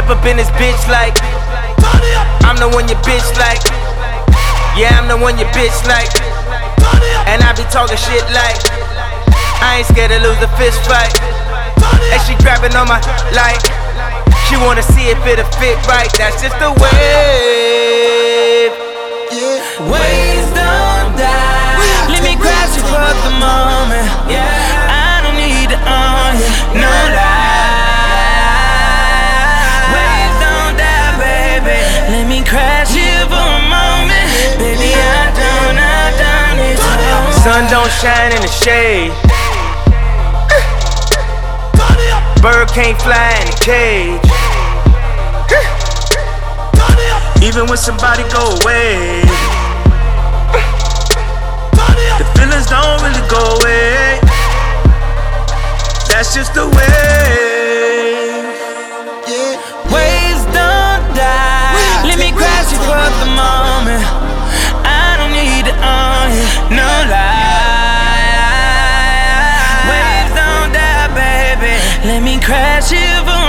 up in this bitch like I'm the one your bitch like. Yeah, I'm the one your bitch like. And I be talking shit like I ain't scared to lose a fist fight. And she grabbing on my like she wanna see if it'll fit right. That's just the wave. Waves don't die. Let me crash you for the moment. I don't need to own you, no lie. Waves don't die, baby. Let me crash you for a moment. Baby, I don't need to own you. Sun don't shine in the shade. Bird can't fly in a cage. Even when somebody go away, the feelings don't really go away. That's just the way. Waves don't die. Let me crash you for the moment. I don't need to own you, no lie. Waves don't die, baby. Let me crash you for